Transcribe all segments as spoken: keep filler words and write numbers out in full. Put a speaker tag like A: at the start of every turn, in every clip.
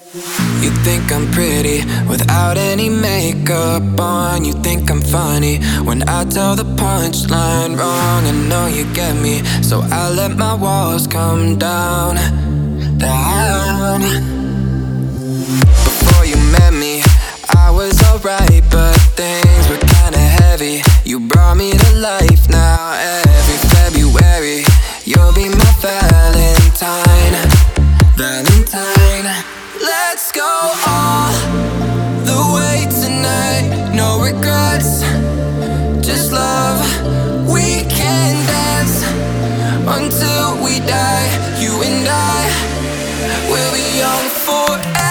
A: You think I'm pretty without any makeup on. You think I'm funny when I tell the punchline wrong. I know you get me, so I let my walls come down, down. Before you met me, I was alright, but things were kinda heavy. You brought me to life now. Every February, you'll be my Valentine, Valentine. Let's go all the way tonight. No regrets, just love. We can dance until we die. You and I will be young forever.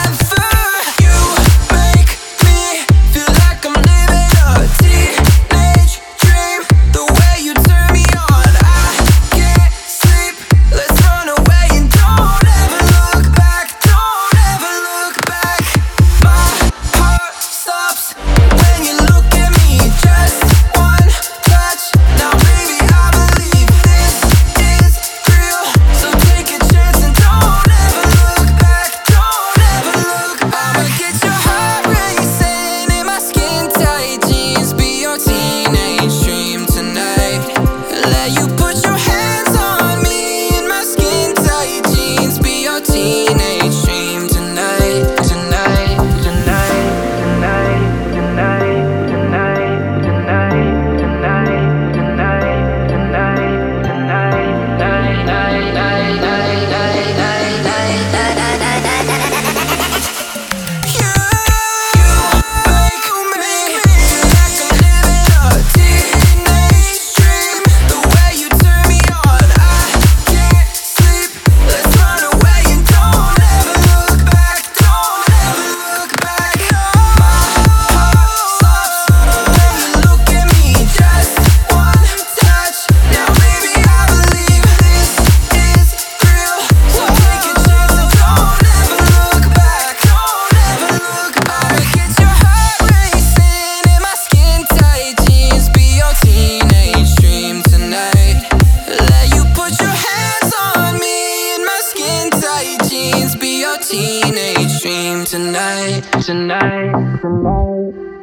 A: Teenage dream tonight, tonight, tonight.